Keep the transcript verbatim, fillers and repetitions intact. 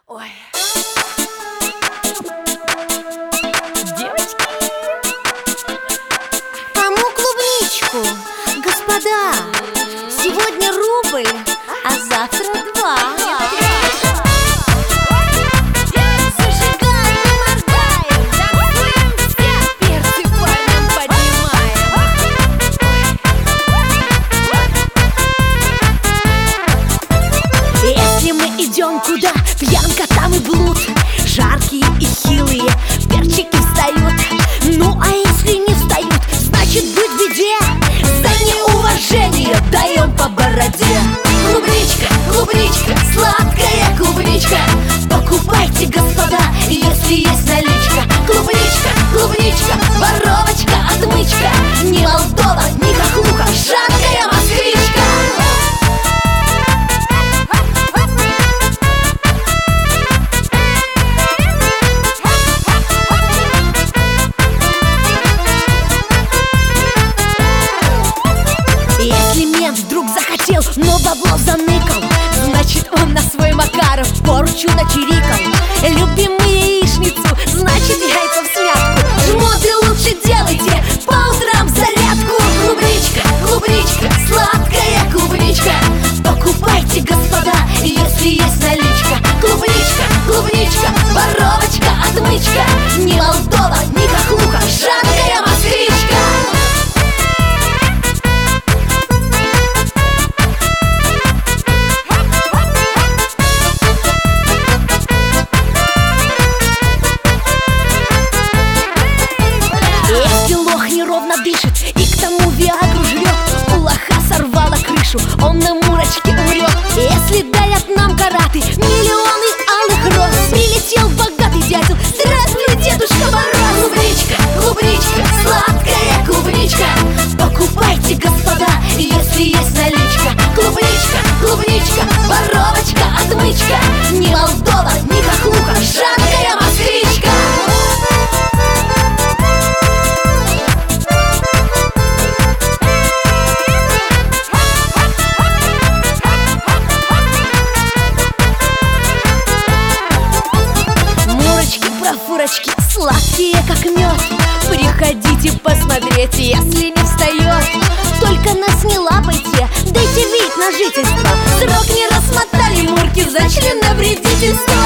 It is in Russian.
Ой. Девочки! Кому клубничку? Господа, сегодня рубль, а завтра два. Зажигаем и моргаем, Танцуем все, перцы парням поднимаем. Если мы идем куда, пьянка там и блуд. Жаркие и хилые перчики встают. Ну а если не встают, значит быть в беде. За неуважение даем по бороде. Клубничка, клубничка, сладкая клубничка. Покупайте, господа, если есть наличка. Клубничка, клубничка, воровочка, отмычка. Не Молдова, не хохлуха, жаркая москвичка. Если мент вдруг захотел, но бабло заныкал, значит он на свой Макаров порчу начирикал. Любим мы яичницу, значит яйца в смятку. Жмоты лучше делайте по утрам зарядку. Клубничка, клубничка, сладкая клубничка. Покупайте, господа, если есть наличка. Клубничка, клубничка, воровочка, отмычка. Не Молдова, не хохлуха, жаркая москвичка. Если лох неровно дышит и к тому виагру жрет, у лоха сорвало крышу, он на мурочке умрет. Если дарят нам караты миллионы алых роз, прилетел богатый дятел, здравствуй, Дедушка Мороз. Клубничка, клубничка, сладкая клубничка. Покупайте, господа, если есть наличка. Клубничка, клубничка, воровочка, отмычка. Не Молдова, не хохлуха, жаркая москвичка. Профурочки сладкие, как мед. Приходите посмотреть, если не встает. Только нас не лапайте, дайте вид на жительство. Срок не рассмотали, мурки за членовредительство.